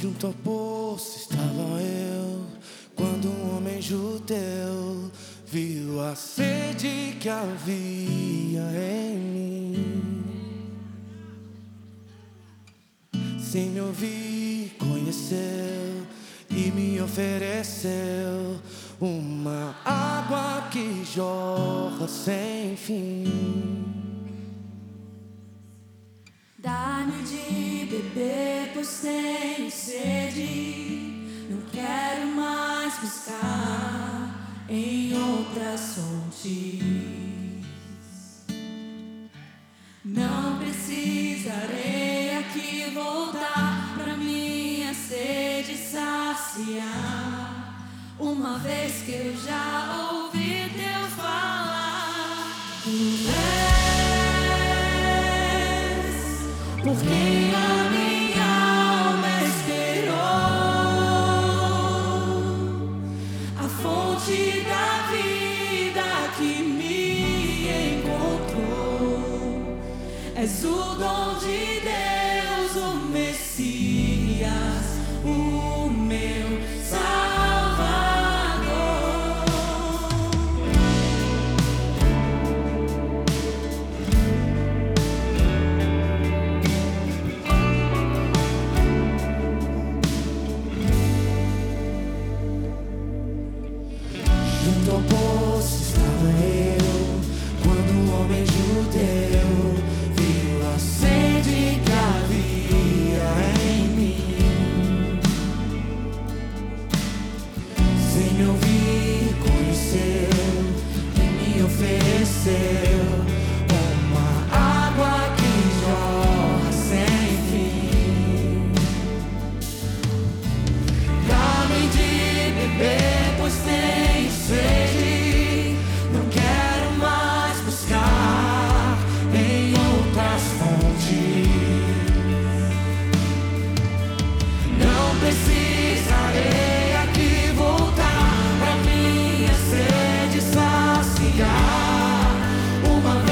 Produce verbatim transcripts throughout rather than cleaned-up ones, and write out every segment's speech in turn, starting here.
Junto ao poço estava eu, quando um homem judeu viu a sede que havia em mim. Sem me ouvir, conheceu e me ofereceu uma água que jorra sem fim. Dá-me de beber, pois tenho sede. Não quero mais buscar em outras fontes. Não precisarei aqui voltar pra minha sede saciar, uma vez que eu já ouvi teu falar. Tu és por quem a minha alma esperou, a fonte da vida que me encontrou. És o dom de Deus, o Messias, o meu Salvador. Junto ao poço estava eu, quando um homem judeu viu a sede que havia em mim. Sem me ouvir, conheceu e me ofereceu uma água que jorra sem fim. Dá-me de beber, pois tenho sede. Não quero mais buscar em outras fontes. Não precisarei aqui voltar pra minha sede saciar, uma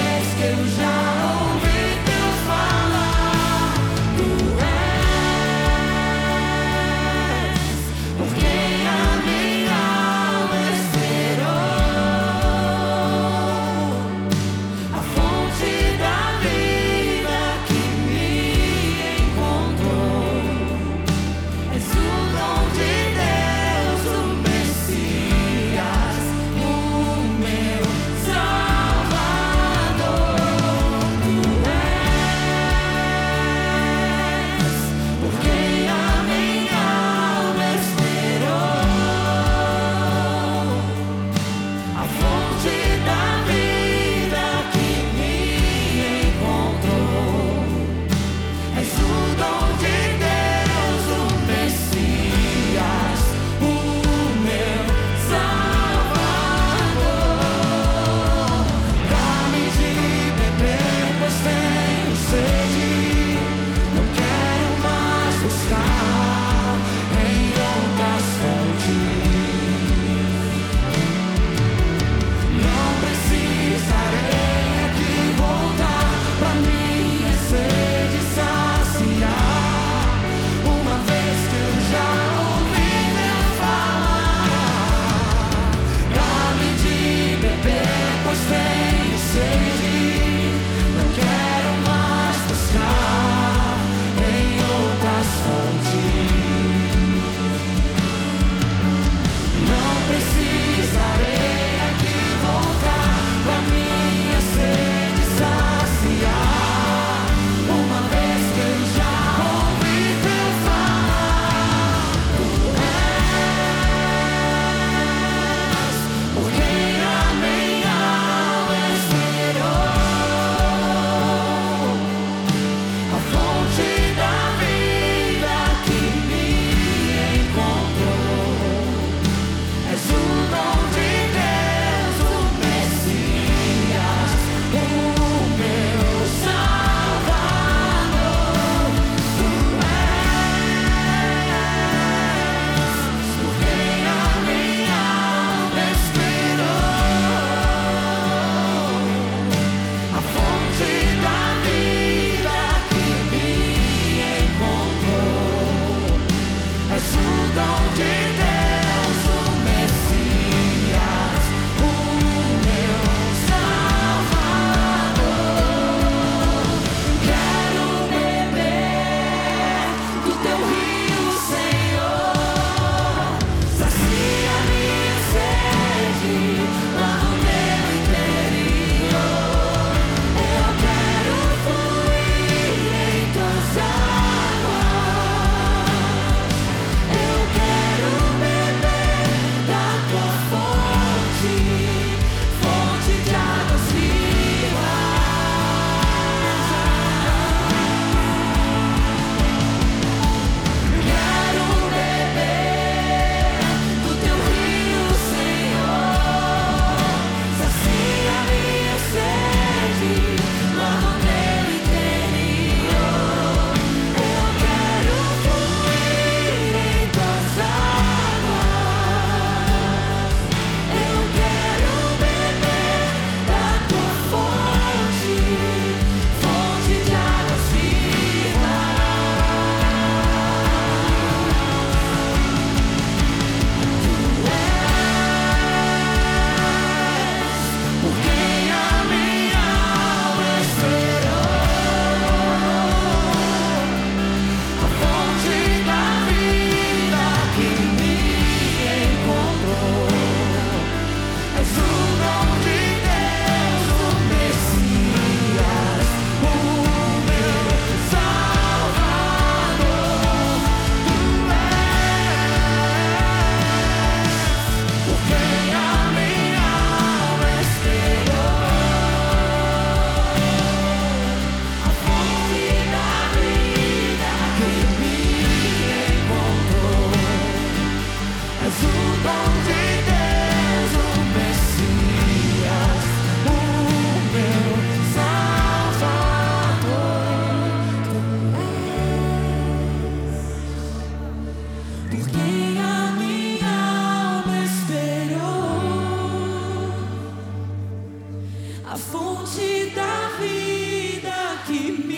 a fonte da vida que